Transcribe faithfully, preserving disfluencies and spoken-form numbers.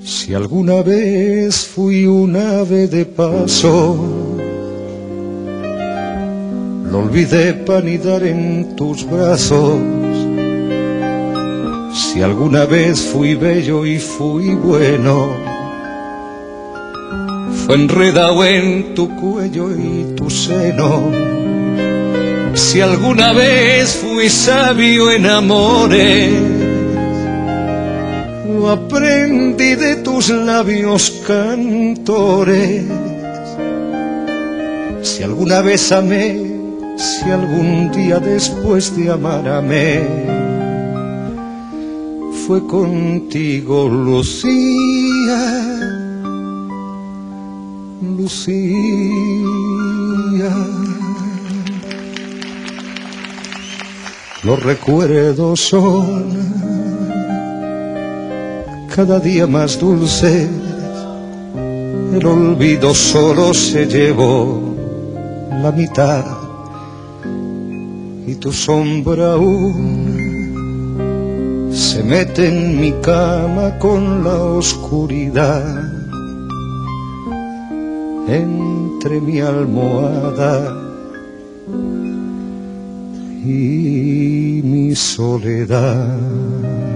Si alguna vez fui un ave de paso, lo olvidé para anidar en tus brazos. Si alguna vez fui bello y fui bueno, fue enredado en tu cuello y tu seno. Si alguna vez fui sabio en amores, lo aprendí de tus labios cantores. Si alguna vez amé, si algún día después de amar amé, fue contigo, Lucía, Lucía. Los recuerdos son cada día más dulces, el olvido solo se llevó la mitad, y tu sombra aún se mete en mi cama con la oscuridad, entre mi almohada y mi soledad.